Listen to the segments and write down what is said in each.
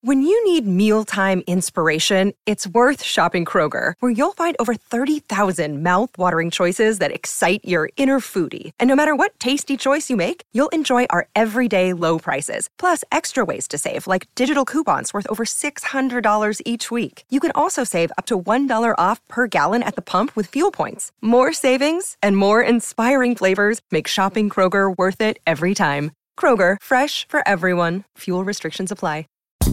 When you need mealtime inspiration, it's worth shopping Kroger, where you'll find over 30,000 mouth-watering choices that excite your inner foodie. And no matter what tasty choice you make, you'll enjoy our everyday low prices, plus extra ways to save, like digital coupons worth over $600 each week. You can also save up to $1 off per gallon at the pump with fuel points. More savings and more inspiring flavors make shopping Kroger worth it every time. Kroger, fresh for everyone. Fuel restrictions apply.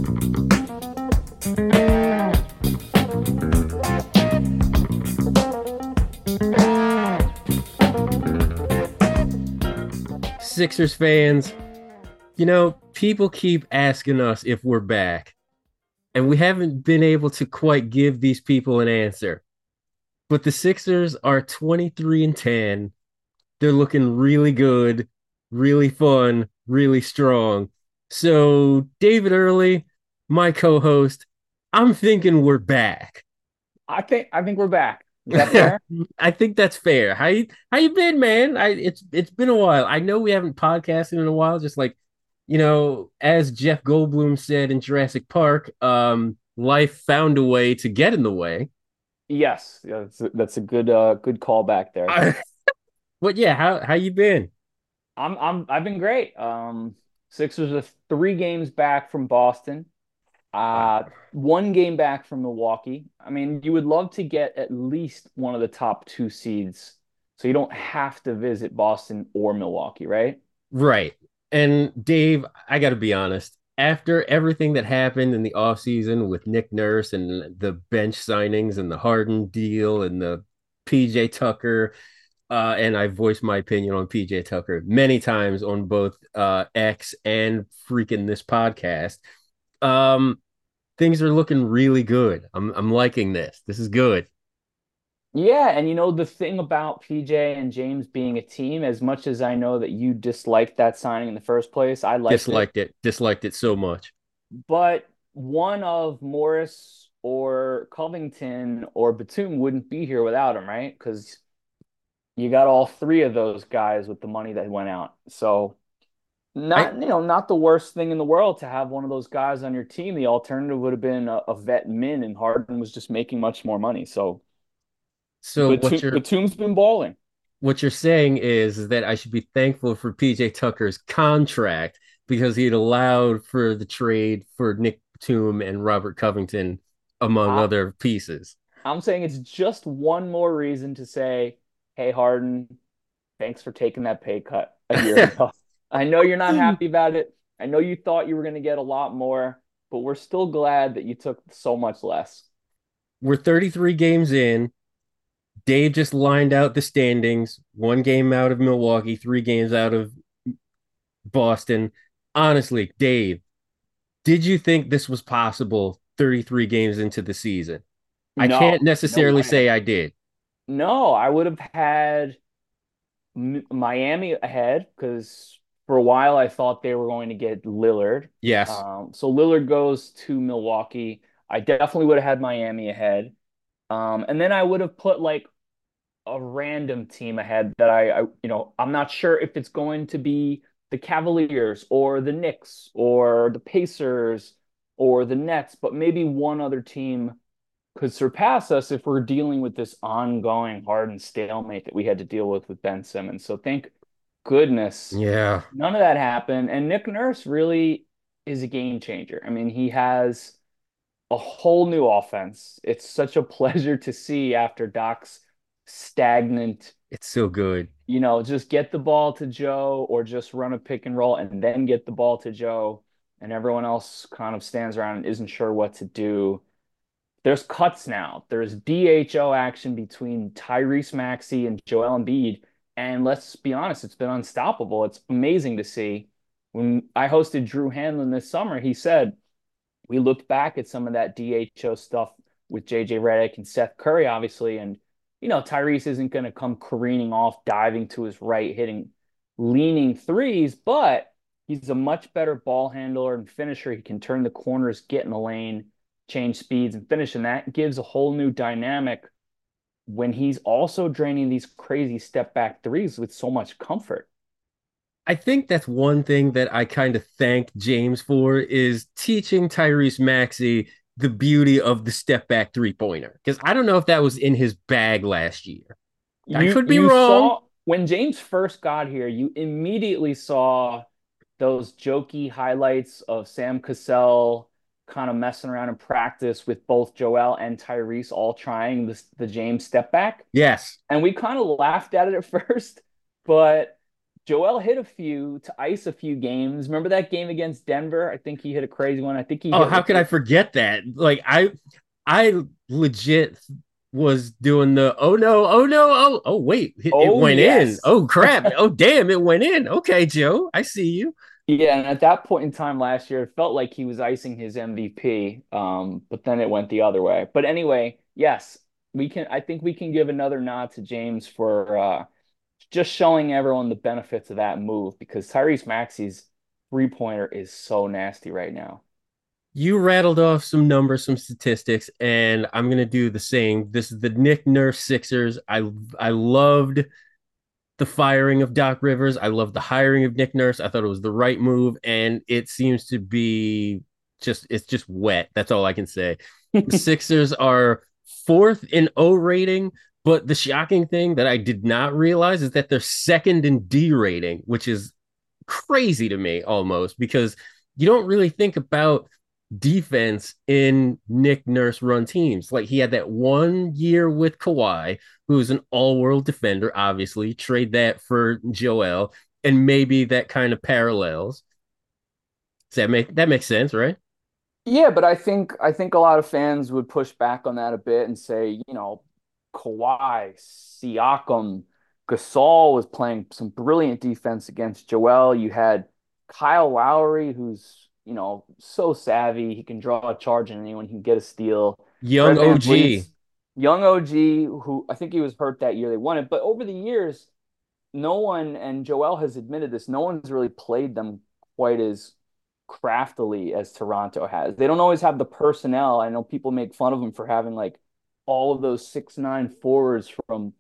Sixers fans, people keep asking us if we're back, and we haven't been able to quite give these people an answer. But the Sixers are 23-10. They're looking really good, really fun, really strong. So, David Early, my co-host, I'm thinking we're back. I think we're back. Is that fair? I think that's fair. How you been, man? It's been a while. I know we haven't podcasted in a while, just like, as Jeff Goldblum said in Jurassic Park, life found a way to get in the way. Yes, yeah, that's a good good callback there. But yeah, how you been? I've been great. Sixers are 3 games back from Boston. Wow. 1 game back from Milwaukee. I mean, you would love to get at least one of the top 2 seeds, so you don't have to visit Boston or Milwaukee, right? Right. And Dave, I got to be honest, after everything that happened in the offseason with Nick Nurse and the bench signings and the Harden deal and the PJ Tucker, and I voiced my opinion on PJ Tucker many times on both X and freaking this podcast. Um, Things are looking really good. I'm liking this. This is good. Yeah, and the thing about PJ and James being a team, as much as I know that you disliked that signing in the first place, I liked it. Disliked it so much. But one of Morris or Covington or Batum wouldn't be here without him, right? Because you got all 3 of those guys with the money that went out. So I not the worst thing in the world to have one of those guys on your team. The alternative would have been a vet min, and Harden was just making much more money. So so Batum's been balling. what you're saying is that I should be thankful for PJ Tucker's contract because he'd allowed for the trade for Nick Batum and Robert Covington, among I, other pieces. I'm saying it's just one more reason to say, hey, Harden, thanks for taking that pay cut a year ago. I know you're not happy about it. I know you thought you were going to get a lot more, but we're still glad that you took so much less. We're 33 games in. Dave just lined out the standings, 1 game out of Milwaukee, 3 games out of Boston. Honestly, Dave, did you think this was possible 33 games into the season? I can't No necessarily way. say I did. No, I would have had Miami ahead because for a while I thought they were going to get Lillard. Yes. So Lillard goes to Milwaukee. I definitely would have had Miami ahead. And then I would have put like a random team ahead that I'm not sure if it's going to be the Cavaliers or the Knicks or the Pacers or the Nets, but maybe one other team could surpass us if we're dealing with this ongoing hardened stalemate that we had to deal with Ben Simmons. So thank goodness Yeah. none of that happened. And Nick Nurse really is a game changer. I mean, he has a whole new offense. It's such a pleasure to see after Doc's stagnant, It's so good. just get the ball to Joe or just run a pick and roll and then get the ball to Joe. And everyone else kind of stands around and isn't sure what to do. There's cuts now. There's DHO action between Tyrese Maxey and Joel Embiid. And let's be honest, it's been unstoppable. It's amazing to see. When I hosted Drew Hanlon this summer, he said, we looked back at some of that DHO stuff with JJ Redick and Seth Curry, obviously, and Tyrese isn't going to come careening off, diving to his right, hitting leaning threes, but he's a much better ball handler and finisher. He can turn the corners, get in the lane, change speeds, and finish. And that gives a whole new dynamic when he's also draining these crazy step back threes with so much comfort. I think that's one thing that I kind of thank James for is teaching Tyrese Maxey the beauty of the step back 3-pointer. Because I don't know if that was in his bag last year. I You could be you wrong. saw when James first got here, you immediately saw those jokey highlights of Sam Cassell kind of messing around in practice with both Joel and Tyrese all trying the James step back. Yes. And we kind of laughed at it at first, but Joel hit a few to ice a few games. Remember that game against Denver? I think he hit a crazy one. I think he Oh, hit how like could I forget that? Like I legit was doing the oh no, oh wait, it oh went in. yes. Oh crap. Oh damn, it went in. Okay, Joe, I see you. Yeah, and at that point in time last year, it felt like he was icing his MVP. But then it went the other way. But anyway, yes, I think we can give another nod to James for just showing everyone the benefits of that move because Tyrese Maxey's three-pointer is so nasty right now. You rattled off some numbers, some statistics, and I'm gonna do the same. This is the Nick Nurse Sixers. I loved the firing of Doc Rivers. I loved the hiring of Nick Nurse. I thought it was the right move, and it seems to be it's just wet. That's all I can say. The Sixers are fourth in O rating, but the shocking thing that I did not realize is that they're second in D rating, which is crazy to me almost because you don't really think about defense in Nick Nurse run teams. Like he had that 1 year with Kawhi, who's an all-world defender, obviously. Trade that for Joel, and maybe that kind of parallels. Does that makes sense, right? Yeah, but I think a lot of fans would push back on that a bit and say, Kawhi, Siakam, Gasol was playing some brilliant defense against Joel. You had Kyle Lowry, who's, so savvy. He can draw a charge on anyone. He can get a steal. Young Fred OG. VanVleet's young OG, who I think he was hurt that year they won it. But over the years, no one, and Joel has admitted this, no one's really played them quite as craftily as Toronto has. They don't always have the personnel. I know people make fun of them for having like all of those 6'9" forwards from,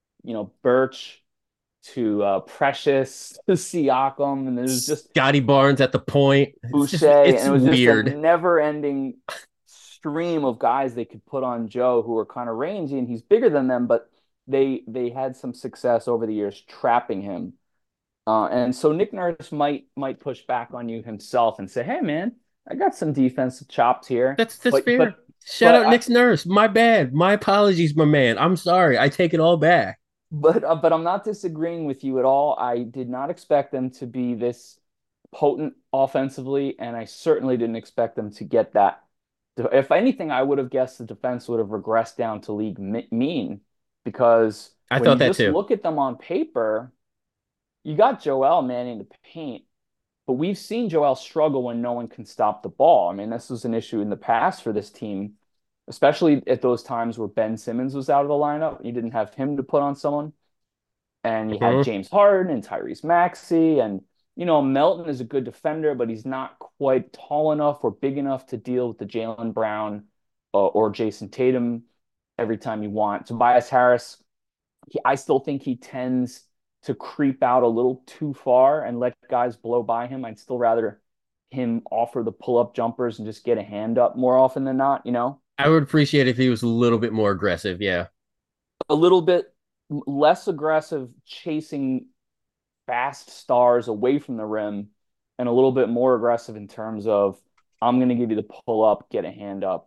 Birch to Precious to Siakam, and there's just Scotty Barnes at the point. Boucher, It's and it was just a weird. never-ending stream of guys they could put on Joe who were kind of rangy, and he's bigger than them, but they had some success over the years trapping him. And so Nick Nurse might push back on you himself and say, "Hey, man, I got some defensive chops here." That's But fair. but Shout but out Nick's Nurse. My bad. My apologies, my man. I'm sorry. I take it all back. but I'm not disagreeing with you at all. I did not expect them to be this potent offensively, and I certainly didn't expect them to get that. If anything, I would have guessed the defense would have regressed down to league mean because I when thought you that just too. look at them on paper, you got Joel manning the paint, but we've seen Joel struggle when no one can stop the ball. I mean, this was an issue in the past for this team, especially at those times where Ben Simmons was out of the lineup. You didn't have him to put on someone. And you had Mhm. James Harden and Tyrese Maxey. And, Melton is a good defender, but he's not quite tall enough or big enough to deal with the Jaylen Brown or Jason Tatum every time you want. Tobias Harris, I still think he tends to creep out a little too far and let guys blow by him. I'd still rather him offer the pull-up jumpers and just get a hand up more often than not. I would appreciate if he was a little bit more aggressive. Yeah. A little bit less aggressive chasing fast stars away from the rim and a little bit more aggressive in terms of I'm going to give you the pull up, get a hand up.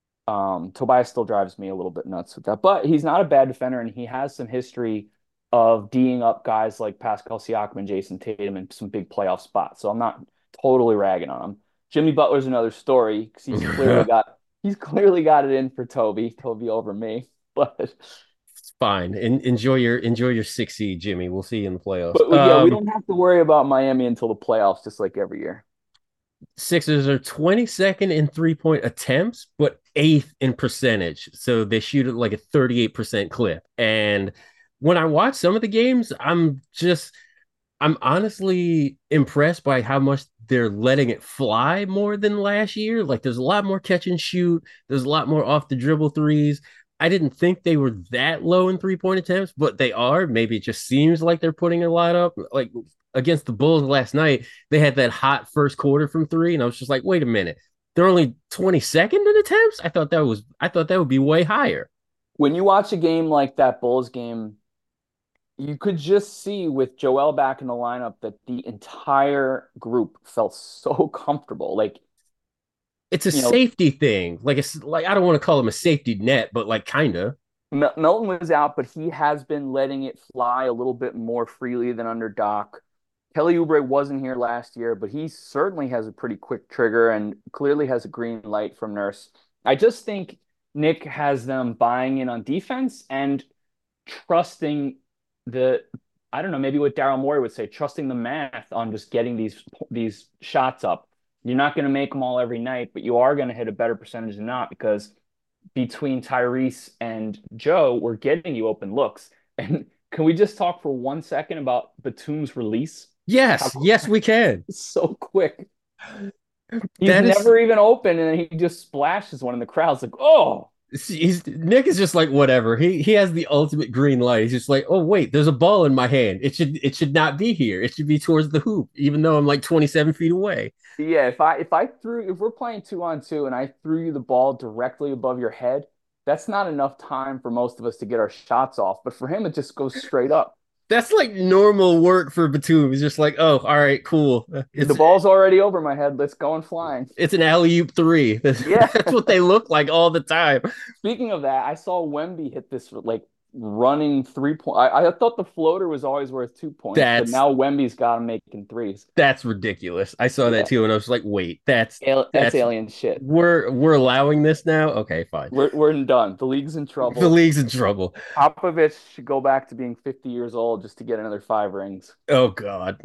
Tobias still drives me a little bit nuts with that, but he's not a bad defender, and he has some history of D'ing up guys like Pascal Siakam and Jason Tatum in some big playoff spots. So I'm not totally ragging on him. Jimmy Butler's another story because he's clearly got it in for Toby over me. But It's fine. Enjoy your 6 seed, Jimmy. We'll see you in the playoffs. yeah, we don't have to worry about Miami until the playoffs, just like every year. Sixers are 22nd in 3-point attempts, but eighth in percentage. So they shoot at like a 38% clip. And when I watch some of the games, I'm honestly impressed by how much they're letting it fly more than last year. Like there's a lot more catch and shoot. There's a lot more off the dribble threes. I didn't think they were that low in 3-point attempts, but they are. Maybe it just seems like they're putting a lot up. Like against the Bulls last night, they had that hot first quarter from three, and I was just like, wait a minute, they're only 22nd in attempts. I thought that would be way higher. When you watch a game like that Bulls game, you could just see with Joel back in the lineup that the entire group felt so comfortable. Like, It's a you know, safety thing. Like it's like I don't want to call him a safety net, but like kinda. Melton was out, but he has been letting it fly a little bit more freely than under Doc. Kelly Oubre wasn't here last year, but he certainly has a pretty quick trigger and clearly has a green light from Nurse. I just think Nick has them buying in on defense and trusting the, I don't know, maybe what Daryl Morey would say, trusting the math on just getting these shots up. You're not going to make them all every night, but you are going to hit a better percentage than not because between Tyrese and Joe, we're getting you open looks. And can we just talk for 1 second about Batum's release? How Yes, yes, we can. so quick. He's That is never even open, and he just splashes one in the crowd's like, oh, Nick is just like whatever. He has the ultimate green light. He's just like, oh wait, there's a ball in my hand. It should not be here. It should be towards the hoop, even though I'm like 27 feet away. yeah. If we're playing 2-on-2 and I threw you the ball directly above your head, that's not enough time for most of us to get our shots off. But for him, it just goes straight up. That's like normal work for Batum. He's just like, oh, all right, cool. The ball's already over my head. Let's go and flying. It's an alley oop three. Yeah. That's what they look like all the time. Speaking of that, I saw Wemby hit this like running 3 point. I thought the floater was always worth 2 points, but That's now Wemby's got him making threes. that's ridiculous. I saw that Yeah, too, and I was like, wait, that's that's alien shit. we're allowing this now. Okay, fine. We're done. The league's in The trouble. league's in trouble. Popovich should go back to being 50 years old just to get another 5 rings. Oh God.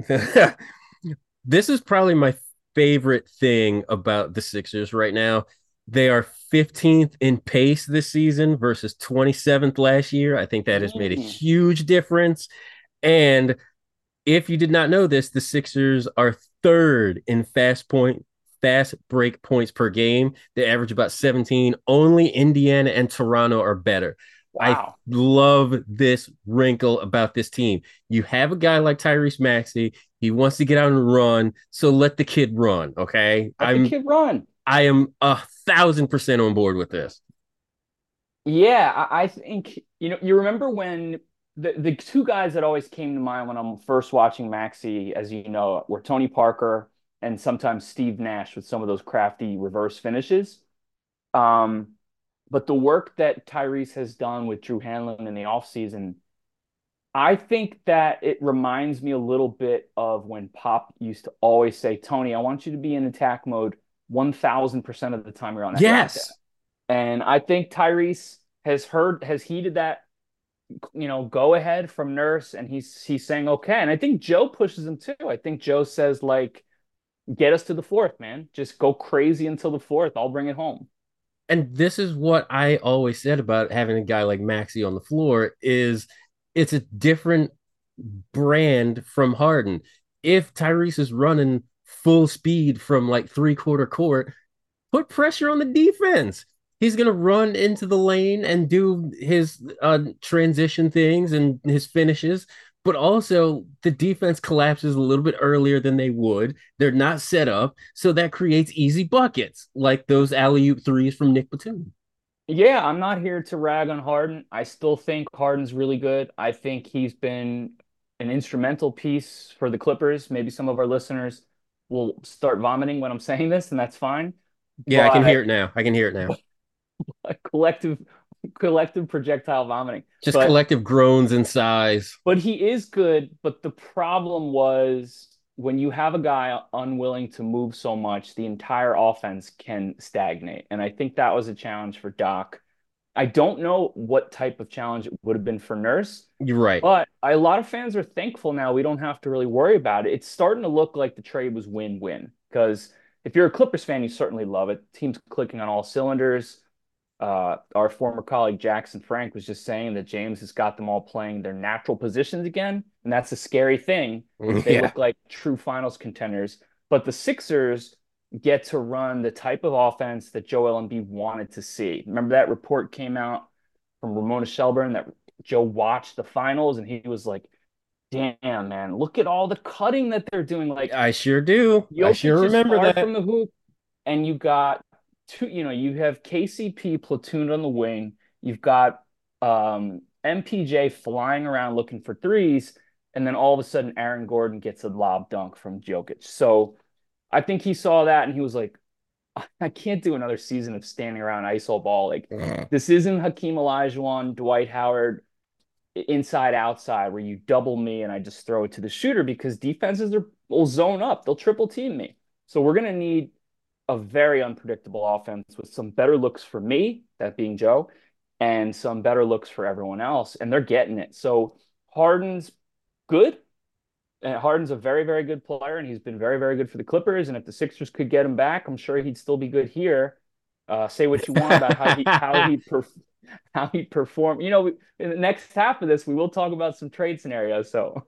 This is probably my favorite thing about the Sixers right now. They are 15th in pace this season versus 27th last year. I think that has made a Mm. huge difference. And if you did not know this, the Sixers are third in fast break points per game. They average about 17. Only Indiana and Toronto are better. I Wow. love this wrinkle about this team. You have a guy like Tyrese Maxey. He wants to get out and run, so let the kid run. Okay, Let the kid run. I am 1,000% on board with this. Yeah, I think you remember when the two guys that always came to mind when I'm first watching Maxi, as you know, were Tony Parker and sometimes Steve Nash with some of those crafty reverse finishes. Um, but the work that Tyrese has done with Drew Hanlon in the offseason, I think that it reminds me a little bit of when Pop used to always say, Tony, I want you to be in attack mode 1000% of the time you're out there. Yes, And I think Tyrese has heeded that, go ahead from Nurse, and he's saying okay. And I think Joe pushes him too. I think Joe says like, get us to the fourth, man. Just go crazy until the fourth. I'll bring it home. and this is what I always said about having a guy like Maxi on the floor is it's a different brand from Harden. If Tyrese is running full speed from like three-quarter court, put pressure on the defense. He's going to run into the lane and do his transition things and his finishes, but also the defense collapses a little bit earlier than they would. They're not set up, so that creates easy buckets like those alley oop threes from Nick Batum. Yeah, I'm not here to rag on Harden. I still think Harden's really good. I think he's been an instrumental piece for the Clippers. Maybe some of our listeners will start vomiting when I'm saying this, and that's fine. Yeah, I can But hear it now. I can hear it now. a collective projectile vomiting. Just But collective groans and sighs. he is good. But the problem was when you have a guy unwilling to move so much, the entire offense can stagnate. And I think that was a challenge for Doc. I don't know what type of challenge it would have been for Nurse, You're right. but a lot of fans are thankful now we don't have to really worry about it. It's starting to look like the trade was win-win because if you're a Clippers fan, you certainly love it. Team's clicking on all cylinders. Our former colleague Jackson Frank was just saying that James has got them all playing their natural positions again, and that's a scary thing. They Yeah. look like true finals contenders, but the Sixers get to run the type of offense that Joel Embiid wanted to see. Remember that report came out from Ramona Shelburne that Joe watched the finals and he was like, damn, man, look at all the cutting that they're doing. Like I sure do. I sure Jokic is remember far from that. the hoop, and you got two, you have KCP platooned on the wing. You've got MPJ flying around looking for threes, and then all of a sudden Aaron Gordon gets a lob dunk from Jokic. So I think he saw that and he was like, I can't do another season of standing around iso ball. Like this isn't Hakeem Olajuwon, Dwight Howard inside outside where you double me and I just throw it to the shooter because defenses will zone up. They'll triple team me. So we're going to need a very unpredictable offense with some better looks for me, that being Joe, and some better looks for everyone else. And they're getting it. So Harden's good. And Harden's a very, very good player, and he's been very, very good for the Clippers. And if the Sixers could get him back, I'm sure he'd still be good here. Say what you want about how he performed. In the next half of this, we will talk about some trade scenarios. So,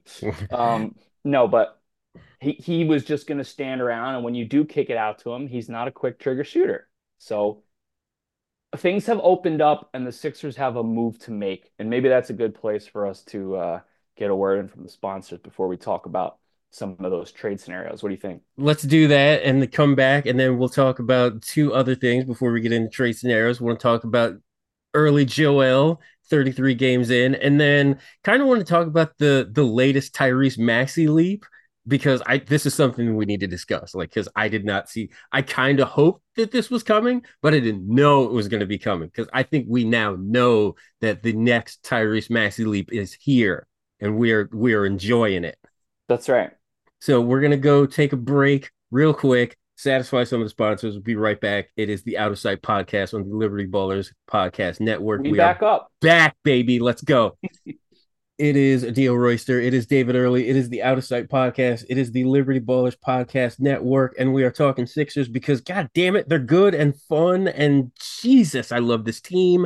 no, but he was just going to stand around, and when you do kick it out to him, he's not a quick trigger shooter. So things have opened up, and the Sixers have a move to make, and maybe that's a good place for us to get a word in from the sponsors before we talk about some of those trade scenarios. What do you think? Let's do that and come back, and then we'll talk about two other things before we get into trade scenarios. We want to talk about early Joel, 33 games in, and then kind of want to talk about the latest Tyrese Maxey leap because this is something we need to discuss. Like, because I did not see, I kind of hoped that this was coming, but I didn't know it was going to be coming because I think we now know that the next Tyrese Maxey leap is here, and we are enjoying it. That's right. So we're gonna go take a break real quick, satisfy some of the sponsors. We'll be right back. It is the Out of Sight podcast on the Liberty Ballers Podcast Network. We are back up. back, baby. Let's go. It is Dio Royster. It is David Early. It is the Out of Sight podcast. It is the Liberty Ballers Podcast Network. And we are talking Sixers because, God damn it, they're good and fun. And Jesus, I love this team.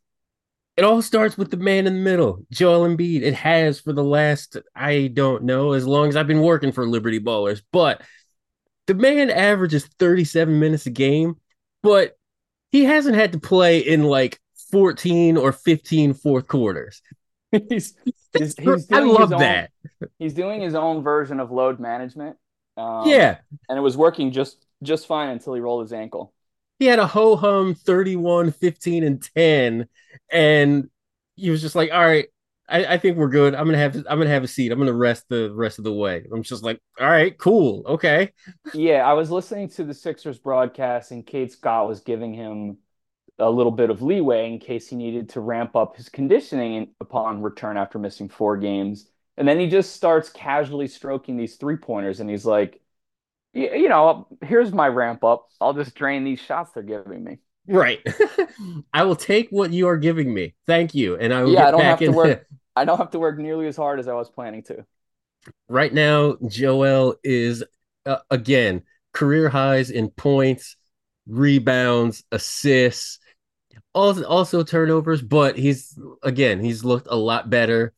It all starts with the man in the middle, Joel Embiid. It has for the last, I don't know, as long as I've been working for Liberty Ballers. But the man averages 37 minutes a game, but he hasn't had to play in like 14 or 15 fourth quarters. He's I love that. He's doing his own version of load management. Yeah. And it was working just fine until he rolled his ankle. He had a ho-hum 31, 15, and 10. And he was just like, all right, I think we're good. I'm gonna have a seat. I'm gonna rest the rest of the way. I'm just like, all right, cool, okay. Yeah, I was listening to the Sixers broadcast, and Kate Scott was giving him a little bit of leeway in case he needed to ramp up his conditioning upon return after missing 4 games. And then he just starts casually stroking these 3-pointers, and he's like, here's my ramp up. I'll just drain these shots they're giving me. Right. I will take what you are giving me. Thank you. And I will I get don't back have to work. I don't have to work nearly as hard as I was planning to. Right now, Joel is again career highs in points, rebounds, assists, also turnovers, but he's looked a lot better.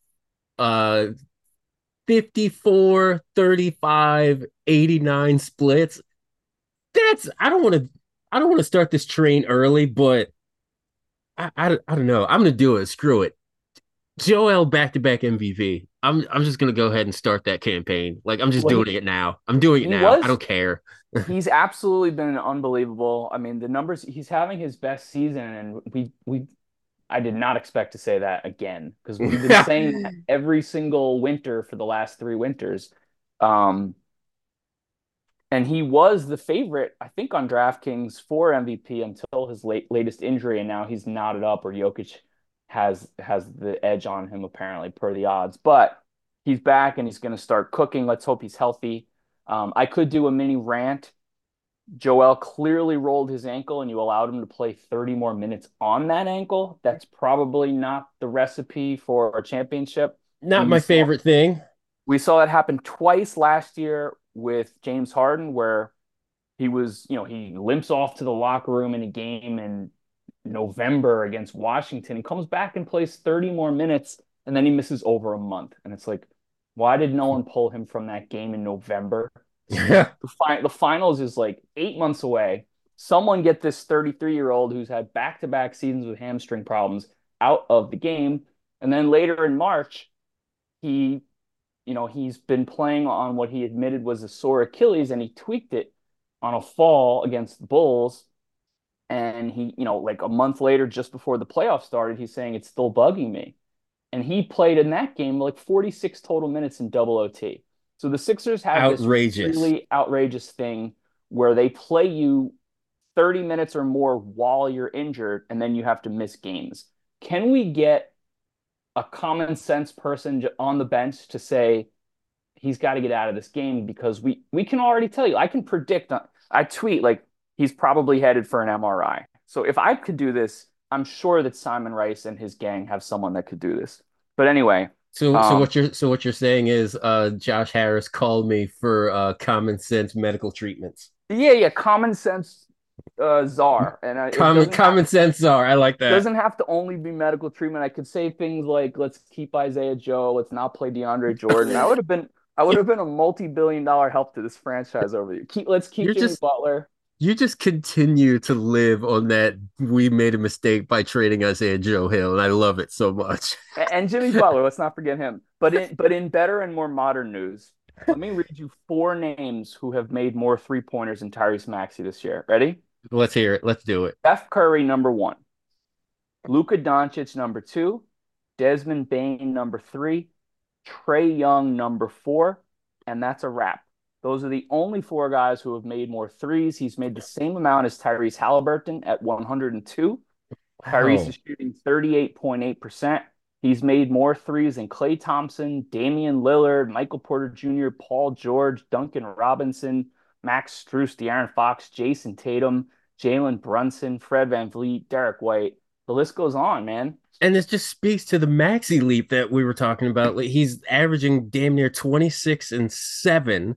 54, 35, 89 splits. I don't want to start this train early, but I don't know. I'm gonna do it. Screw it. Joel back-to-back MVP. I'm just gonna go ahead and start that campaign. Like I'm just doing it now. I'm doing it now. I don't care. He's absolutely been unbelievable. I mean, the numbers, he's having his best season, and I did not expect to say that again because we've been saying that every single winter for the last 3 winters. And he was the favorite, I think, on DraftKings for MVP until his latest injury, and now he's knotted up, or Jokic has the edge on him apparently per the odds. But he's back and he's going to start cooking. Let's hope he's healthy. I could do a mini rant. Joel clearly rolled his ankle, and you allowed him to play 30 more minutes on that ankle. That's probably not the recipe for a championship. Not my favorite thing. We saw it happen twice last year with James Harden, where he was, he limps off to the locker room in a game in November against Washington. He comes back and plays 30 more minutes, and then he misses over a month. And it's like, why did no one pull him from that game in November? The finals is like 8 months away. Someone get this 33-year-old who's had back-to-back seasons with hamstring problems out of the game. And then later in March, he, he's been playing on what he admitted was a sore Achilles, and he tweaked it on a fall against the Bulls. And he, like a month later, just before the playoffs started, he's saying it's still bugging me. And he played in that game like 46 total minutes in double OT. So the Sixers have this Outrageous. really outrageous thing where they play you 30 minutes or more while you're injured, and then you have to miss games. Can we get a common sense person on the bench to say he's got to get out of this game? Because we can already tell you, I can predict. I tweet like he's probably headed for an MRI. So if I could do this, I'm sure that Simon Rice and his gang have someone that could do this. But anyway, um, What you're saying is Josh Harris called me for common sense medical treatments. yeah, common sense czar, and it doesn't have Common sense are. I like that. doesn't have to only be medical treatment. I could say things like, let's keep Isaiah Joe, let's not play DeAndre Jordan. I would have been a multi-billion-dollar help to this franchise over you. Let's keep You're Jimmy just Butler. you just continue to live on that we made a mistake by trading Isaiah Joe Hill, and I love it so much. And Jimmy Butler, let's not forget him. But in better and more modern news, let me read you four names who have made more three-pointers than Tyrese Maxey this year. Ready? Let's hear it. Let's do it. Steph Curry, number one. Luka Doncic, number two. Desmond Bane, number three. Trae Young, number four. And that's a wrap. Those are the only four guys who have made more threes. He's made the same amount as Tyrese Halliburton at 102. Tyrese Wow. is shooting 38.8%. He's made more threes than Klay Thompson, Damian Lillard, Michael Porter Jr., Paul George, Duncan Robinson, Max Strus, De'Aaron Fox, Jason Tatum, Jalen Brunson, Fred VanVleet, Derek White. The list goes on, man. And this just speaks to the maxi leap that we were talking about. Like he's averaging damn near 26 and 7.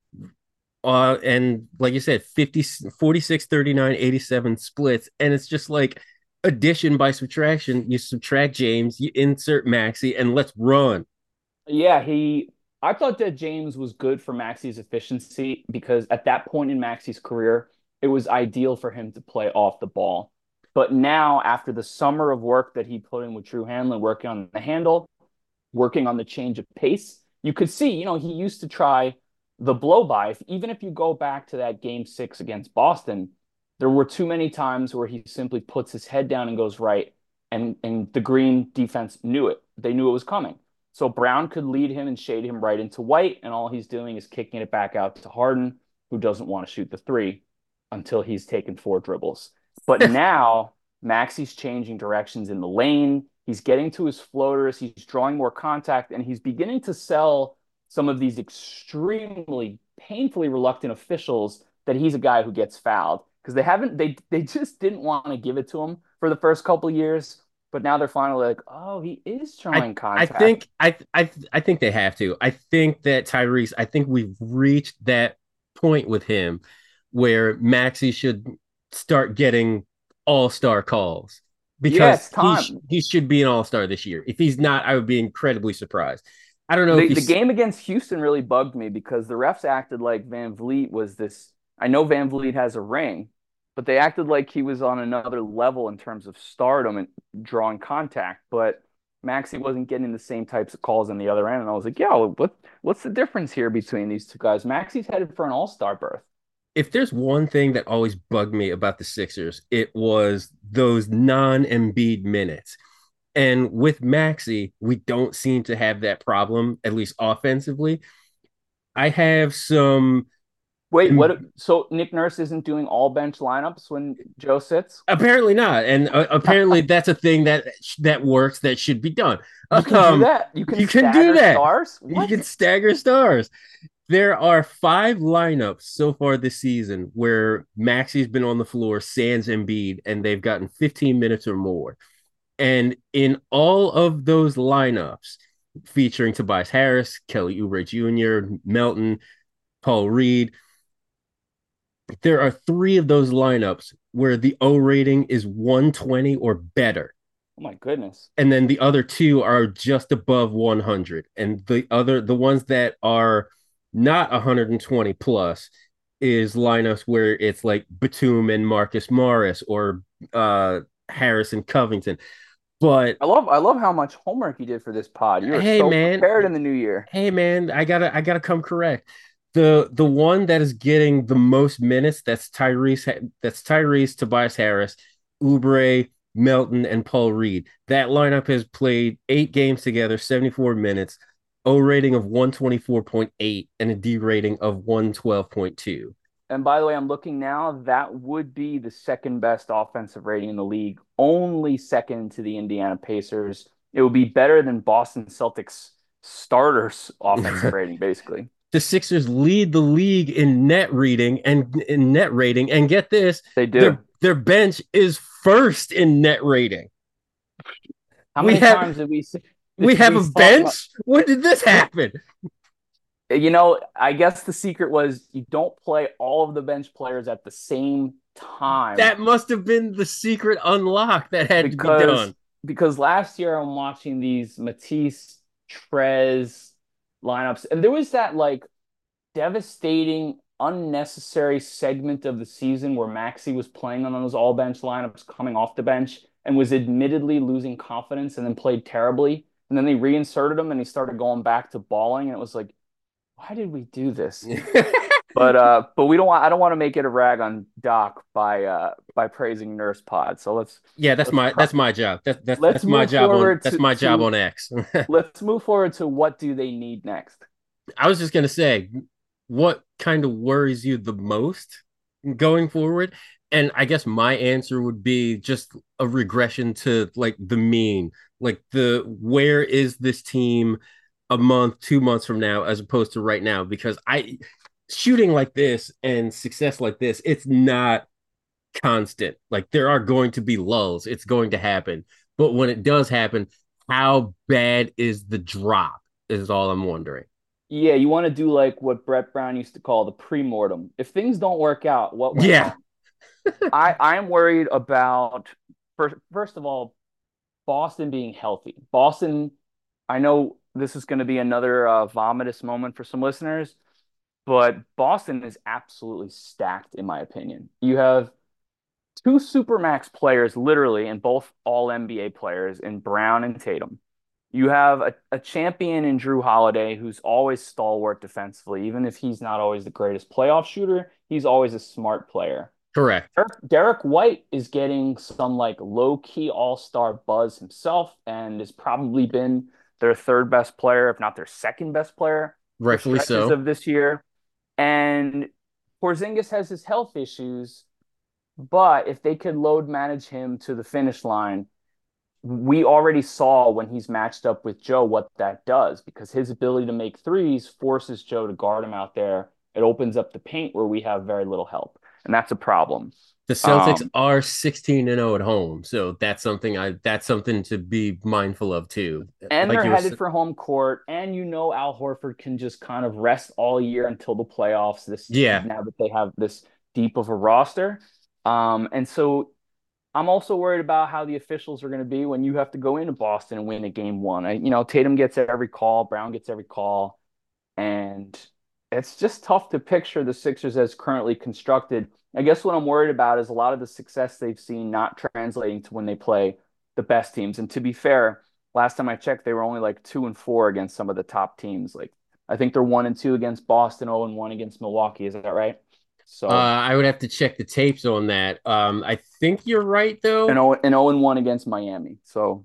And like you said, 50, 46, 39, 87 splits. And it's just like addition by subtraction. You subtract James, you insert Maxi, and let's run. Yeah, I thought that James was good for Maxi's efficiency because at that point in Maxi's career, it was ideal for him to play off the ball. But now, after the summer of work that he put in with Drew Hanlon, working on the handle, working on the change of pace, you could see, he used to try the blow by. Even if you go back to that game 6 against Boston, there were too many times where he simply puts his head down and goes right, and the Green defense knew it. They knew it was coming. So Brown could lead him and shade him right into White, and all he's doing is kicking it back out to Harden, who doesn't want to shoot the three until he's taken 4 dribbles. But now Maxi's changing directions in the lane. He's getting to his floaters. He's drawing more contact, and he's beginning to sell some of these extremely painfully reluctant officials that he's a guy who gets fouled because they just didn't want to give it to him for the first couple of years, but now they're finally like, oh, he is I drawing I contact. think I think they have to. I think that Tyrese, I think we've reached that point with him where Maxi should start getting all-star calls Yeah, because it's time. he should be an all-star this year. If he's not, I would be incredibly surprised. I don't know if The he's game against Houston really bugged me because the refs acted like Van Vliet was this. I know Van Vliet has a ring, but they acted like he was on another level in terms of stardom and drawing contact. But Maxi wasn't getting the same types of calls on the other end, and I was like, "Yo, what's the difference here between these two guys? Maxi's headed for an All-Star berth." if there's one thing that always bugged me about the Sixers, it was those non-Embiid minutes. And with Maxi, we don't seem to have that problem, at least offensively. I have some Wait, what? So Nick Nurse isn't doing all bench lineups when Joe sits? apparently not, and apparently that's a thing that works that should be done. You can do Um, that. You can you can do stagger that. stars. You What? can stagger stars. There are 5 lineups so far this season where Maxi's been on the floor, sans Embiid, and they've gotten 15 minutes or more. And in all of those lineups, featuring Tobias Harris, Kelly Oubre Jr., Melton, Paul Reed, there are 3 of those lineups where the O rating is 120 or better. Oh my goodness. And then the other 2 are just above 100. And the ones that are not 120 plus is lineups where it's like Batum and Marcus Morris or Harris and Covington. But I love how much homework you did for this pod. You were hey, so man, prepared in the new year. hey, man, I gotta come correct. The one that is getting the most minutes, that's Tyrese, Tobias Harris, Oubre, Melton, and Paul Reed. That lineup has played 8 games together, 74 minutes, O rating of 124.8 and a D rating of 112.2. And by the way, I'm looking now. That would be the second best offensive rating in the league, only second to the Indiana Pacers. It would be better than Boston Celtics starters offensive rating, basically. The Sixers lead the league in net rating, and get this, They do. their bench is first in net rating. How We many have times did we have we a talk about? bench. When did this happen? I guess the secret was you don't play all of the bench players at the same time That must have been the secret unlock that had to be because done. because last year I'm watching these Matisse Trez lineups, and there was that like devastating, unnecessary segment of the season where Maxey was playing on those all bench lineups coming off the bench and was admittedly losing confidence and then played terribly. And then they reinserted him and he started going back to balling. And it was like, why did we do this? But we don't want I don't want to make it a rag on Doc by praising Nurse Pod. So Yeah, let's that's my job. That's let's my move job on forward that's my job to on X. let's move forward to what do they need next? I was just gonna say, what kind of worries you the most going forward? And I guess my answer would be just a regression to like the mean, like the where is this team a month, 2 months from now, as opposed to right now? Because I shooting like this and success like this, it's not constant. Like there are going to be lulls. It's going to happen. But when it does happen, how bad is the drop? Is all I'm wondering. Yeah, you want to do like what Brett Brown used to call the pre-mortem. If things don't work out, what went Yeah. wrong? I am worried about first of all, Boston being healthy. Boston, I know this is going to be another vomitous moment for some listeners, but Boston is absolutely stacked, in my opinion. You have two supermax players, literally, and both all NBA players in Brown and Tatum. You have a champion in Drew Holiday who's always stalwart defensively. Even if he's not always the greatest playoff shooter, he's always a smart player. Correct. Derek White is getting some like low-key all-star buzz himself and has probably been their third best player, if not their second best player for Rightfully stretches so. of this year. And Porzingis has his health issues, but if they could load manage him to the finish line, we already saw when he's matched up with Joe what that does because his ability to make threes forces Joe to guard him out there. It opens up the paint where we have very little help, and that's a problem. The Celtics Um, are 16-0 at home, so that's something to be mindful of too. and Like they're you were, headed for home court, and Al Horford can just kind of rest all year until the playoffs. This yeah, now that they have this deep of a roster, and so I'm also worried about how the officials are going to be when you have to go into Boston and win a game one. Tatum gets every call, Brown gets every call, and it's just tough to picture the Sixers as currently constructed. I guess what I'm worried about is a lot of the success they've seen not translating to when they play the best teams. And to be fair, last time I checked, they were only like 2-4 against some of the top teams. Like I think they're 1-2 against Boston, 0-1 against Milwaukee. Is that right? So I would have to check the tapes on that. I think you're right though. 0-1 against Miami. So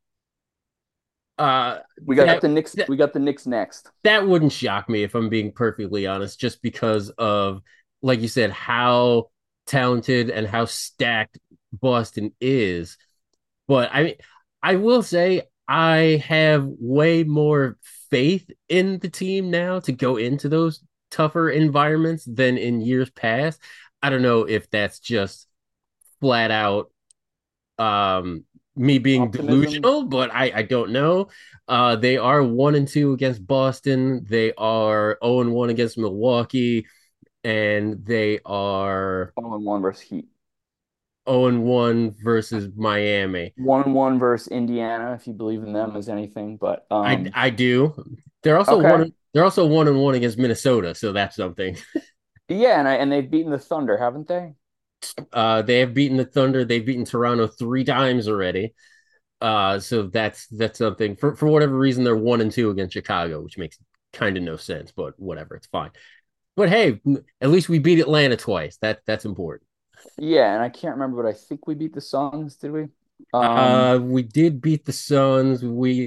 Uh, we got that the Knicks. that We got the Knicks next. that wouldn't shock me if I'm being perfectly honest, just because of, like you said, how talented and how stacked Boston is. But I will say I have way more faith in the team now to go into those tougher environments than in years past. I don't know if that's just flat out me being Optimism. delusional, but I don't know. They are 1-2 against Boston. They are 0-1 against Milwaukee, and they are 0-1 versus Heat. 0-1 versus Miami. 1-1 versus Indiana, if you believe in them as anything. But I do. They're also okay, one. They're also 1-1 against Minnesota, so that's something. yeah, and they've beaten the Thunder, haven't they? They have beaten the Thunder. They've beaten Toronto 3 times already. So that's something for whatever reason they're 1-2 against Chicago, which makes kind of no sense, but whatever, it's fine. But hey, at least we beat Atlanta twice. That's important. Yeah, and I can't remember, but I think we beat the Suns, did we? Um, We did beat the Suns.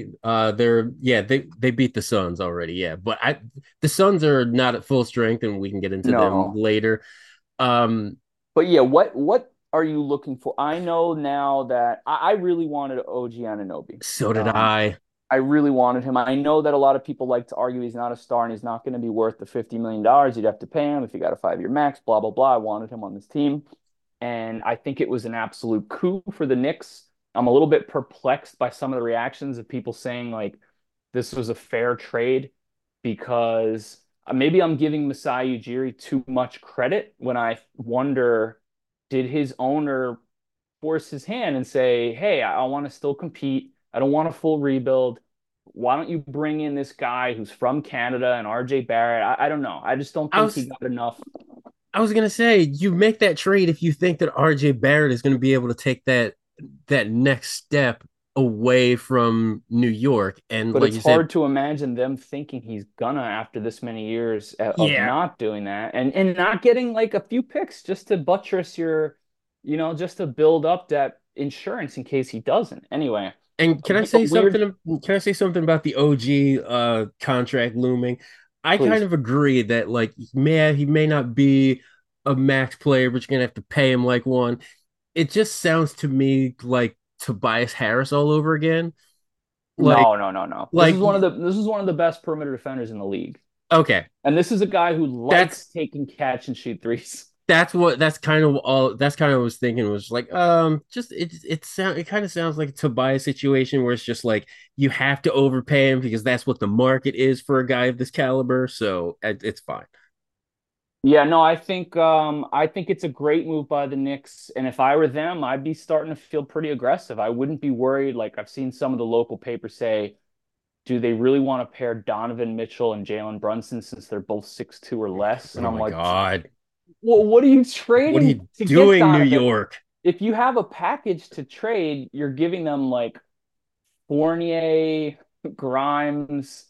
They beat the Suns already. Yeah, but the Suns are not at full strength, and we can get into them no. later. Um, But yeah, what are you looking for? I know now that I really wanted OG Anunoby. so did Um, I. I really wanted him. I know that a lot of people like to argue he's not a star and he's not going to be worth the $50 million you'd have to pay him if you got a 5-year max, blah, blah, blah. I wanted him on this team. And I think it was an absolute coup for the Knicks. I'm a little bit perplexed by some of the reactions of people saying like this was a fair trade because maybe I'm giving Masai Ujiri too much credit when I wonder, did his owner force his hand and say, hey, I want to still compete. I don't want a full rebuild. Why don't you bring in this guy who's from Canada and RJ Barrett? I don't know. I just don't I think he was got enough. I was gonna say you make that trade if you think that RJ Barrett is going to be able to take that next step away from New York, and But like it's you said, hard to imagine them thinking he's gonna after this many years of yeah. not doing that and not getting like a few picks just to buttress your, just to build up that insurance in case he doesn't. Anyway, And a weird, Can I say something about the OG contract looming? I kind please. of agree that like he may not be a max player, but you're gonna have to pay him like one. It just sounds to me like Tobias Harris all over again. Like No, no, no, no. like This is one of the best perimeter defenders in the league. okay, And this is a guy who that's likes taking catch and shoot threes. that's kind of what I was thinking was like just it kind of sounds like a Tobias situation where it's just like you have to overpay him because that's what the market is for a guy of this caliber, so it's fine. Yeah, no, I think it's a great move by the Knicks. And if I were them, I'd be starting to feel pretty aggressive. I wouldn't be worried. Like I've seen some of the local papers say, do they really want to pair Donovan Mitchell and Jalen Brunson since they're both 6'2" or less? And Oh I'm my like, god, well, what are you what are trading you to get doing, New Donovan? York? If you have a package to trade, you're giving them like Fournier, Grimes,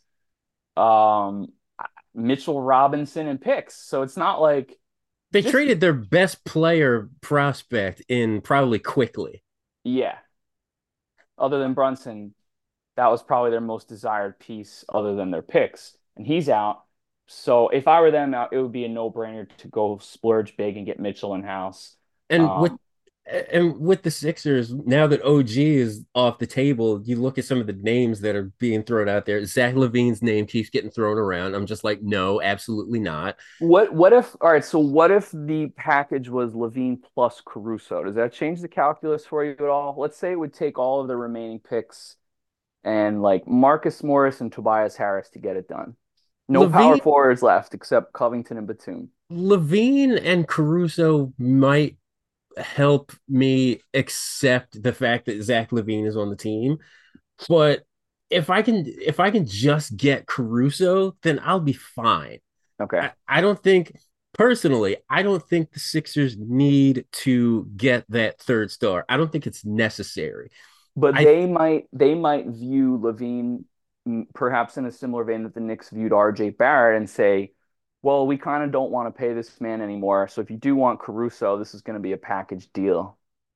um, Mitchell Robinson, and picks. So it's not like They just traded their best player prospect in probably quickly. yeah. Other than Brunson, that was probably their most desired piece, other than their picks, and he's out. So if I were them, it would be a no-brainer to go splurge big and get Mitchell in house. And with Um, the Sixers, now that OG is off the table, you look at some of the names that are being thrown out there. Zach Levine's name keeps getting thrown around. I'm just like, no, absolutely not. what if all right, so what if the package was Levine plus Caruso? Does that change the calculus for you at all? Let's say it would take all of the remaining picks and like Marcus Morris and Tobias Harris to get it done. No power Levine, forwards left except Covington and Batum. Levine and Caruso might help me accept the fact that Zach Levine is on the team, but if I can just get Caruso, then I'll be fine. Okay. I don't think personally, I don't think the Sixers need to get that third star. I don't think it's necessary. But I they might view Levine perhaps in a similar vein that the Knicks viewed RJ Barrett and say, well, we kind of don't want to pay this man anymore. So if you do want Caruso, this is going to be a package deal.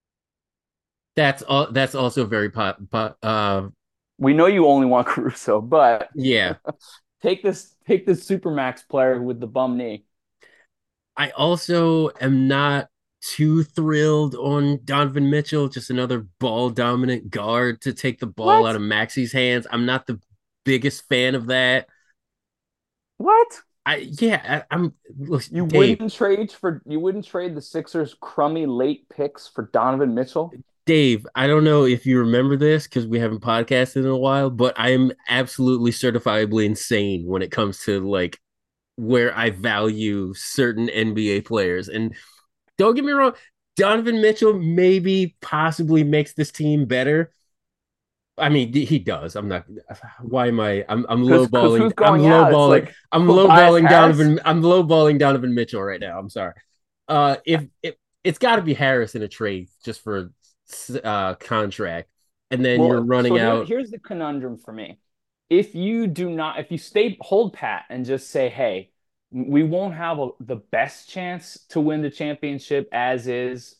that's also very We know you only want Caruso, but yeah. take this supermax player with the bum knee. I also am not too thrilled on Donovan Mitchell, just another ball dominant guard to take the ball out What? of Maxi's hands. I'm not the biggest fan of that. What? I'm look, You Dave. wouldn't trade the Sixers' crummy late picks for Donovan Mitchell? Dave, I don't know if you remember this because we haven't podcasted in a while, but I am absolutely certifiably insane when it comes to like where I value certain NBA players. And don't get me wrong, Donovan Mitchell maybe possibly makes this team better. I mean, he does. I'm not. Why am I? I'm Because lowballing. who's going out? It's like I'm Tobias lowballing Harris. Donovan. I'm lowballing Donovan Mitchell right now. I'm sorry. If it's got to be Harris in a trade just for contract. and then you're Well, running so out. here's the conundrum for me. If you hold pat and just say, hey, we won't have the best chance to win the championship as is,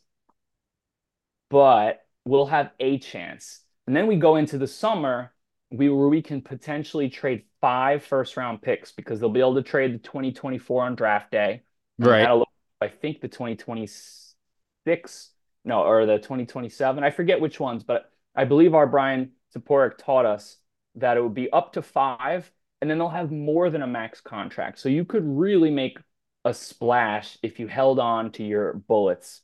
but we'll have a chance. And then we go into the summer where we can potentially trade 5 first round picks because they'll be able to trade the 2024 on draft day. And Right. that'll, I think, the 2026, no, or the 2027. I forget which ones, but I believe our Brian Toporek taught us that it would be up to 5, and then they'll have more than a max contract. So you could really make a splash if you held on to your bullets.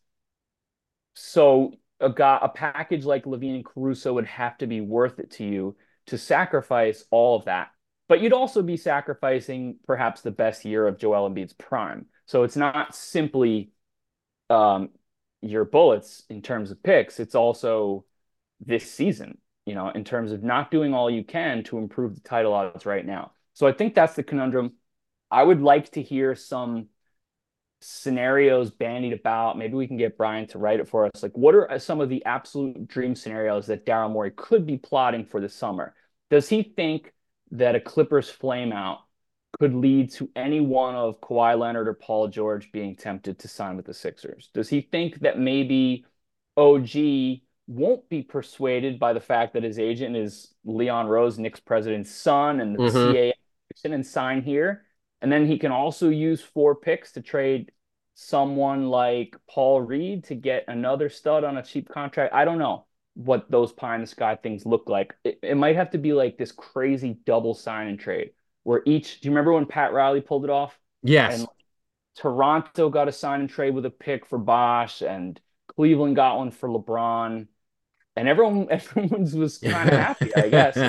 So a package like Levine and Caruso would have to be worth it to you to sacrifice all of that. But you'd also be sacrificing perhaps the best year of Joel Embiid's prime. So it's not simply um, your bullets in terms of picks. It's also this season, in terms of not doing all you can to improve the title odds right now. So I think that's the conundrum. I would like to hear some scenarios bandied about. Maybe we can get Brian to write it for us. Like, what are some of the absolute dream scenarios that Daryl Morey could be plotting for the summer? Does he think that a Clippers flameout could lead to any one of Kawhi Leonard or Paul George being tempted to sign with the Sixers? Does he think that maybe OG won't be persuaded by the fact that his agent is Leon Rose, Knicks president's son, and the Mm-hmm. CAA and sign here? And then he can also use 4 picks to trade someone like Paul Reed to get another stud on a cheap contract. I don't know what those pie in the sky things look like. It might have to be like this crazy double sign and trade where do you remember when Pat Riley pulled it off? And Yes. Toronto got a sign and trade with a pick for Bosh, and Cleveland got one for LeBron, and everyone's was kind of happy, I guess.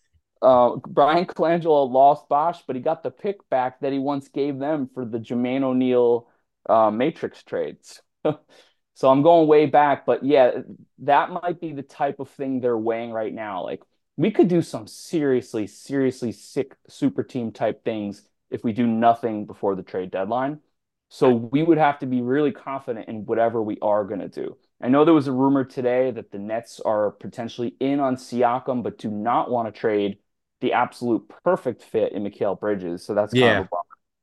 Brian Colangelo lost Bosh, but he got the pick back that he once gave them for the Jermaine O'Neal Matrix trades. So I'm going way back, but yeah, that might be the type of thing they're weighing right now. Like, we could do some seriously, seriously sick super team type things if we do nothing before the trade deadline. So we would have to be really confident in whatever we are going to do. I know there was a rumor today that the Nets are potentially in on Siakam, but do not want to trade the absolute perfect fit in Mikal Bridges. So that's kind of Yeah. a bummer.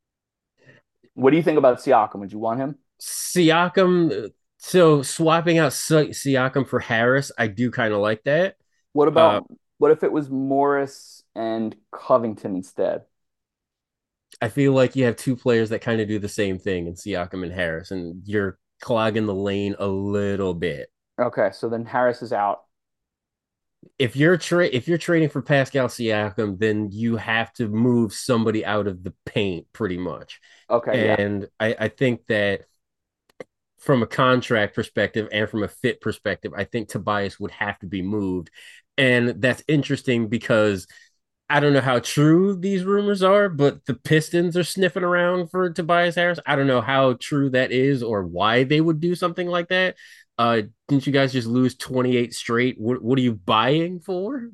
What do you think about Siakam? Would you want him? Siakam. So swapping out Siakam for Harris, I do kind of like that. What Uh, about what if it was Morris and Covington instead? I feel like you have two players that kind of do the same thing in Siakam and Harris, and you're clogging the lane a little bit. Okay, so then Harris is out. If you're trading for Pascal Siakam, then you have to move somebody out of the paint pretty much. Okay, yeah. And I think that from a contract perspective and from a fit perspective, I think Tobias would have to be moved. And that's interesting because I don't know how true these rumors are, but the Pistons are sniffing around for Tobias Harris. I don't know how true that is or why they would do something like that. Didn't you guys just lose 28 straight? What are you buying for?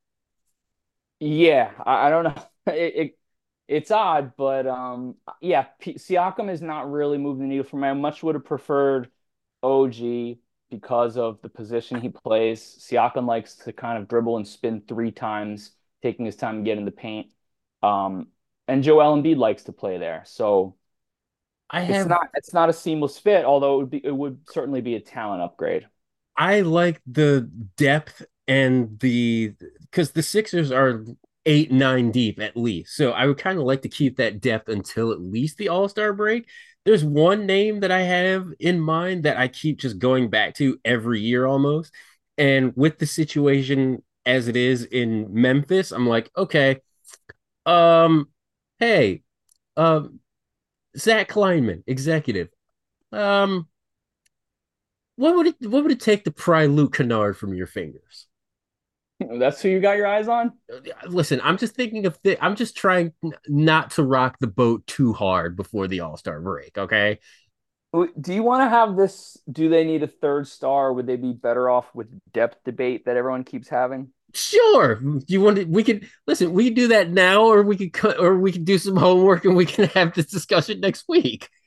Yeah, I don't know. It's odd, but yeah, Siakam is not really moving the needle for me. I much would have preferred OG because of the position he plays. Siakam likes to kind of dribble and spin 3 times, taking his time to get in the paint. Um, and Joel Embiid likes to play there, so I it's have not a seamless fit. Although it would certainly be a talent upgrade. I like the depth and the because the Sixers are 8, 9 deep at least. So I would kind of like to keep that depth until at least the All-Star break. There's one name that I have in mind that I keep just going back to every year almost. And with the situation as it is in Memphis, I'm like, okay, um, hey, um, Zach Kleinman, executive. Um, what would it take to pry Luke Kennard from your fingers? That's who you got your eyes on? Listen, I'm just thinking of I'm just trying not to rock the boat too hard before the All-Star break, okay? Do you want to have this? Do they need a third star? Would they be better off with depth debate that everyone keeps having? Sure. You want to, we could we could do that now or we could cut or we could do some homework and we can have this discussion next week.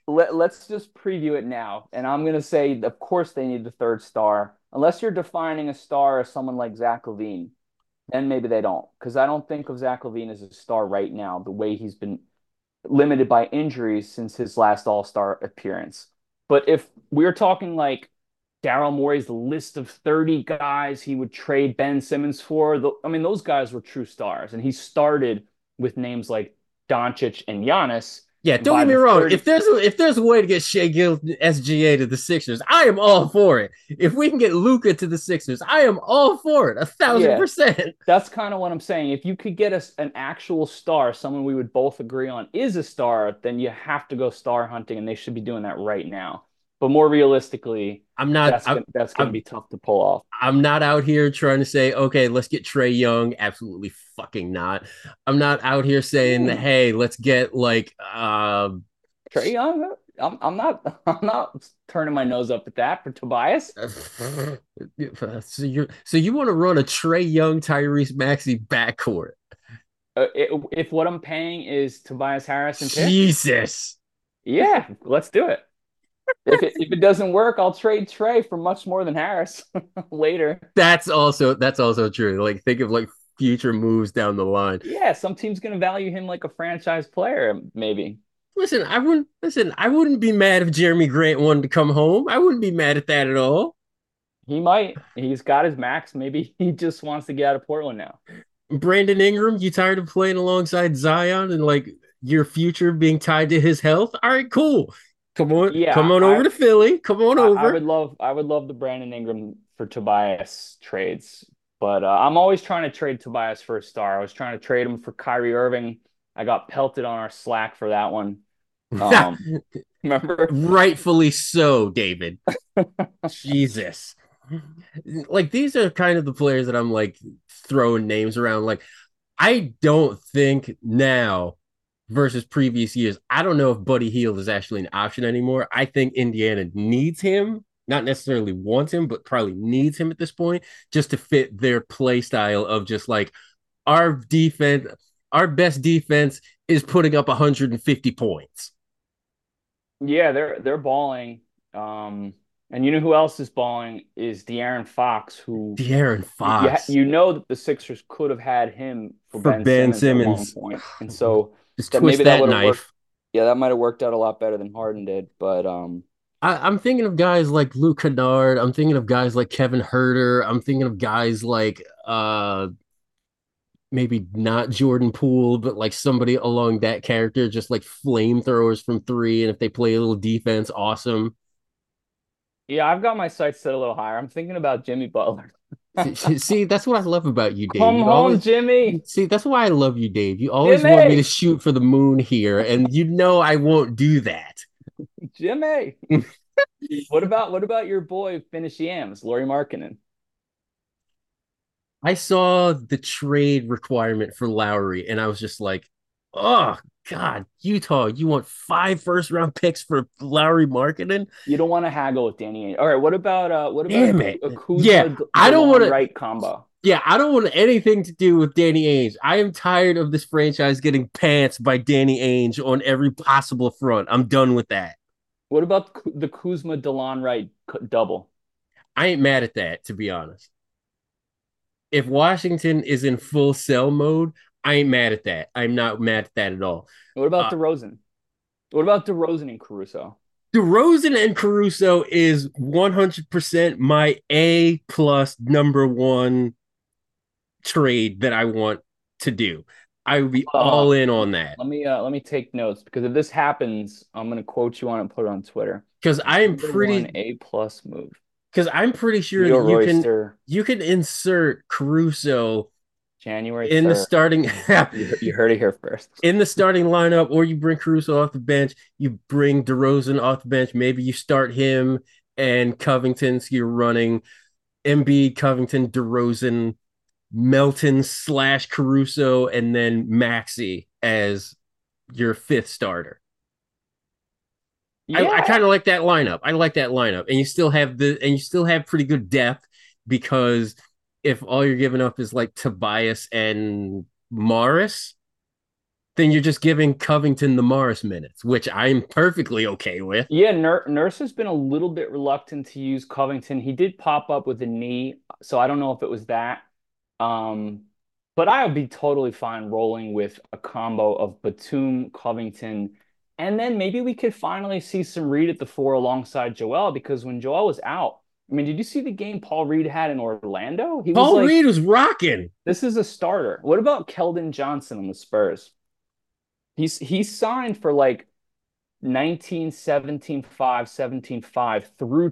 let's just preview it now. And I'm gonna say, of course, they need the third star. Unless you're defining a star as someone like Zach LaVine, then maybe they don't. Because I don't think of Zach LaVine as a star right now, the way he's been limited by injuries since his last All-Star appearance. But if we're talking like Daryl Morey's list of 30 guys he would trade Ben Simmons for, I mean, those guys were true stars. And he started with names like Doncic and Giannis. Yeah, And don't by get me the wrong. 30, If there's a way to get Shea Gilgeous SGA to the Sixers, I am all for it. If we can get Luka to the Sixers, I am all for it. yeah, 1,000%. that's kind of what I'm saying. If you could get us an actual star, someone we would both agree on is a star, then you have to go star hunting, and they should be doing that right now. But more realistically, I'm not. that's gonna I'm be tough to pull off. I'm not out here trying to say, okay, let's get Trae Young. Absolutely fucking not. I'm not out here saying, Hmm. hey, let's get like Trae Young, I'm not turning my nose up at that for Tobias. so you want to run a Trae Young, Tyrese Maxey backcourt. If what I'm paying is Tobias Harris and picks, Jesus. yeah, let's do it. If it doesn't work, I'll trade Trey for much more than Harris later. That's also true. Like think of like future moves down the line. Yeah, some team's gonna value him like a franchise player, maybe. I wouldn't be mad if Jeremy Grant wanted to come home. I wouldn't be mad at that at all. He might. He's got his max. Maybe he just wants to get out of Portland now. Brandon Ingram, you tired of playing alongside Zion and like your future being tied to his health? All right, cool. Come Yeah, on over to Philly. Come on I over. would love the Brandon Ingram for Tobias trades, but I'm always trying to trade Tobias for a star. I was trying to trade him for Kyrie Irving. I got pelted on our Slack for that one. Um, remember? Rightfully so, David. Jesus. Like these are kind of the players that I'm like throwing names around. Like I don't think now versus previous years. I don't know if Buddy Hield is actually an option anymore. I think Indiana needs him, not necessarily wants him, but probably needs him at this point just to fit their play style of just like our defense, our best defense is putting up 150 points. Yeah, they're balling. And you know who else is balling is De'Aaron Fox, who De'Aaron Fox you know that the Sixers could have had him for for Ben Ben Simmons at one Simmons. point, and so Just that twist maybe that that would have worked. knife. Yeah, that might have worked out a lot better than Harden did. But I'm thinking of guys like Luke Kennard. I'm thinking of guys like Kevin Herter. I'm thinking of guys like maybe not Jordan Poole, but like somebody along that character, just like flamethrowers from three. And if they play a little defense, awesome. yeah, I've got my sights set a little higher. I'm thinking about Jimmy Butler. See, that's what I love about you, Dave. Come You home, always Jimmy. see, that's why I love you, Dave. You always want me to Jimmy. shoot for the moon here, and you know I won't do that. Jimmy. What about your boy Finish Yams, Laurie Markkinen? I saw the trade requirement for Lowry, and I was just like, oh God, Utah, you want 5 first-round picks for Lowry Marketing? You don't want to haggle with Danny Ainge. All right, what about Damn it. A Yeah, Kuzma I don't want DeLon to. Wright combo? Yeah, I don't want anything to do with Danny Ainge. I am tired of this franchise getting pants by Danny Ainge on every possible front. I'm done with that. What about the Kuzma DeLon Wright double? I ain't mad at that, to be honest. If Washington is in full sell mode, I ain't mad at that. I'm not mad at that at all. What about Uh, DeRozan? What about DeRozan and Caruso? DeRozan and Caruso is 100% my A plus number one trade that I want to do. I would be Uh, all in on that let me take notes because if this happens, I'm gonna quote you on it and put it on Twitter. because Number one A plus move. I'm pretty sure Theo that Royster, you can insert Caruso January in the 3rd. starting You heard it here first. in the starting lineup, or you bring Caruso off the bench, you bring DeRozan off the bench. Maybe you start him and Covington, so you're running Embiid, Covington, DeRozan, Melton slash Caruso, and then Maxi as your fifth starter. I Yeah, kind of like that lineup. I like that lineup, and you still have pretty good depth because if all you're giving up is like Tobias and Morris, then you're just giving Covington the Morris minutes, which I'm perfectly okay with. Yeah, Nurse has been a little bit reluctant to use Covington. He did pop up with a knee, so I don't know if it was that. Um, but I would be totally fine rolling with a combo of Batum, Covington, and then maybe we could finally see some Reed at the four alongside Joel because when Joel was out, I mean, did you see the game Paul Reed had in Orlando? He was Paul like, Reed was rocking. this is a starter. What about Keldon Johnson on the Spurs? He's signed for like 19, 17, 5, 17, 5 through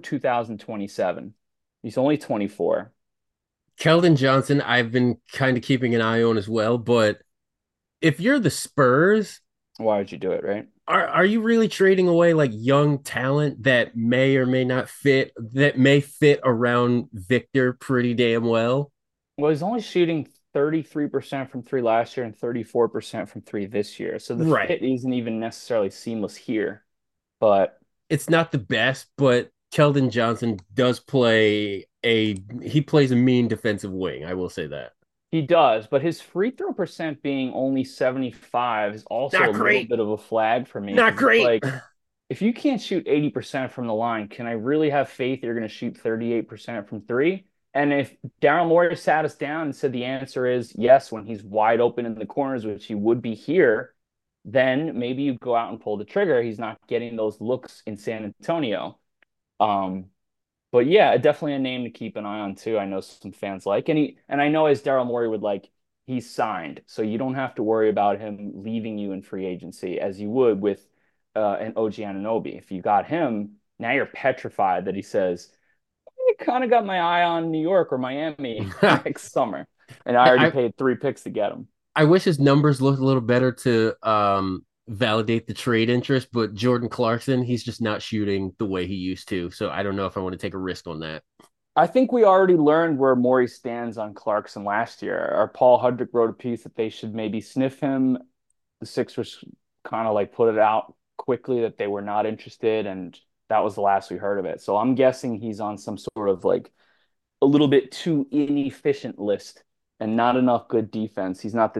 2027. He's only 24. Keldon Johnson, I've been kind of keeping an eye on as well. But if you're the Spurs, Why would you do it, right? are you really trading away like young talent that may or may not fit, that may fit around Victor pretty damn well? Well, he's only shooting 33% from three last year and 34% from three this year. So the Right. fit isn't even necessarily seamless here. But It's not the best, but Keldon Johnson does play he plays a mean defensive wing. I will say that. he does. But his free throw percent being only 75 is also a Not little great. bit of a flag for me Not because it's great. like, if you can't shoot 80% from the line, can I really have faith you're going to shoot 38% from three? And if Daryl Morey sat us down and said the answer is yes, when he's wide open in the corners, which he would be here, then maybe you go out and pull the trigger. He's not getting those looks in San Antonio. Um, but yeah, definitely a name to keep an eye on too. I know some fans like, and I know as Daryl Morey would like, he's signed, so you don't have to worry about him leaving you in free agency as you would with an OG Anunoby. If you got him, now you're petrified that he says, I kind of got my eye on New York or Miami next summer, and I already I, paid three picks to get him. I wish his numbers looked a little better to validate the trade interest, but Jordan Clarkson, he's just not shooting the way he used to. So I don't know if I want to take a risk on that. I think we already learned where Morey stands on Clarkson last year. Or Paul Hudrick wrote a piece that they should maybe sniff him. The Sixers kind of like put it out quickly that they were not interested, and that was the last we heard of it. So I'm guessing he's on some sort of like a little bit too inefficient list and not enough good defense. He's not the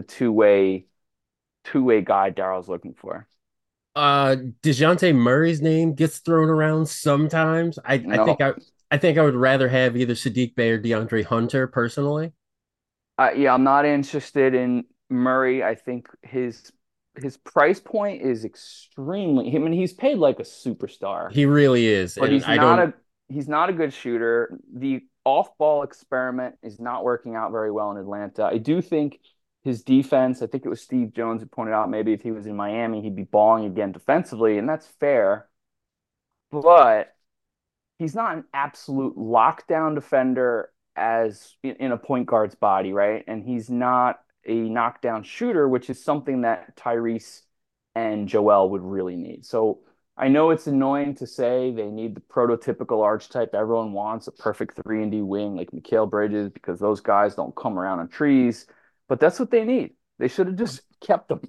two way guy Daryl's looking for. DeJounte Murray's name gets thrown around sometimes. No, I think I would rather have either Sadiq Bey or DeAndre Hunter personally. yeah, I'm not interested in Murray. I think his price point is extremely. I mean, he's paid like a superstar, He really is. but And I don't he's not a good shooter. The off-ball experiment is not working out very well in Atlanta. I do think his defense, I think it was Steve Jones who pointed out maybe if he was in Miami, he'd be balling again defensively, and that's fair. But he's not an absolute lockdown defender as in a point guard's body, right? And he's not a knockdown shooter, which is something that Tyrese and Joel would really need. So I know it's annoying to say they need the prototypical archetype everyone wants, a perfect 3-and-D wing like Mikal Bridges, because those guys don't come around on trees, but that's what they need. They should have just kept them.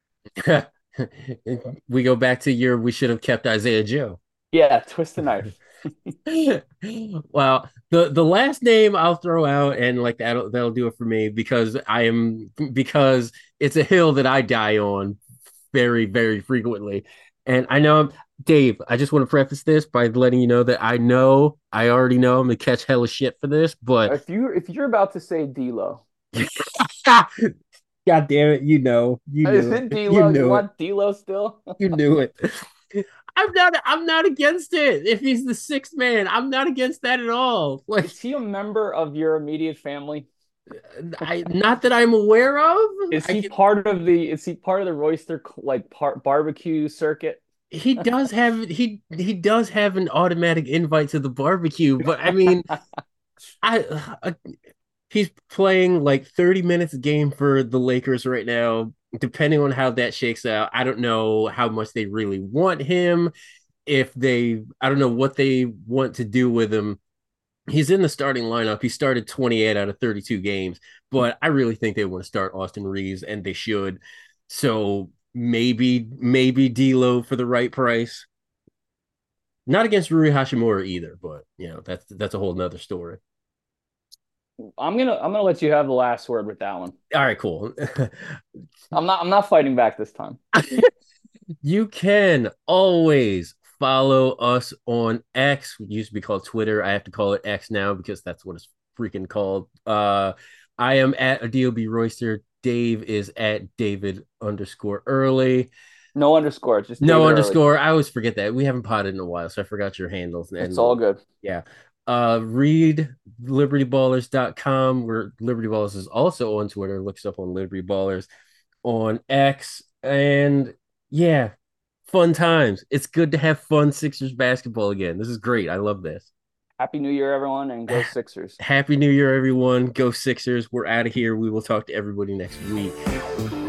we go back to we should have kept Isaiah Joe. Yeah, twist the knife. Well, the last name I'll throw out, and like that'll do it for me because it's a hill that I die on very, very frequently. And I know, Dave, I just want to preface this by letting you know that I already know I'm gonna catch hella shit for this, but If you're about to say D'Lo, God damn it, you is knew it it, you D'Lo? You knew it, want D'Lo still? you knew it. I'm not against it. If he's the sixth man, I'm not against that at all. Like, Is he a member of your immediate family? not that I'm aware of. Is he part of the Royster like barbecue circuit? He does have an automatic invite to the barbecue, but I mean, I he's playing like 30 minutes a game for the Lakers right now. Depending on how that shakes out, I don't know how much they really want him. I don't know what they want to do with him. He's in the starting lineup. He started 28 out of 32 games, but I really think they want to start Austin Reeves, and they should. So maybe D'Lo for the right price. Not against Rui Hashimura either, but that's a whole nother story. I'm gonna let you have the last word with that one. All right, cool. I'm not fighting back this time. You can always follow us on X. It used to be called Twitter. I have to call it X now because that's what it's freaking called. I am at Adobe Royster. Dave is at David underscore early. No underscore, just No David Early. underscore. I always forget that. We haven't potted in a while, so I forgot your handles. It's And all good. yeah. Read libertyballers.com, where Liberty Ballers is also on Twitter. Looks up on Liberty Ballers on X. And yeah, fun times. It's good to have fun Sixers basketball again. This is great. I love this. Happy New Year, everyone, and go Sixers. Happy New Year, everyone. Go Sixers. We're out of here. We will talk to everybody next week.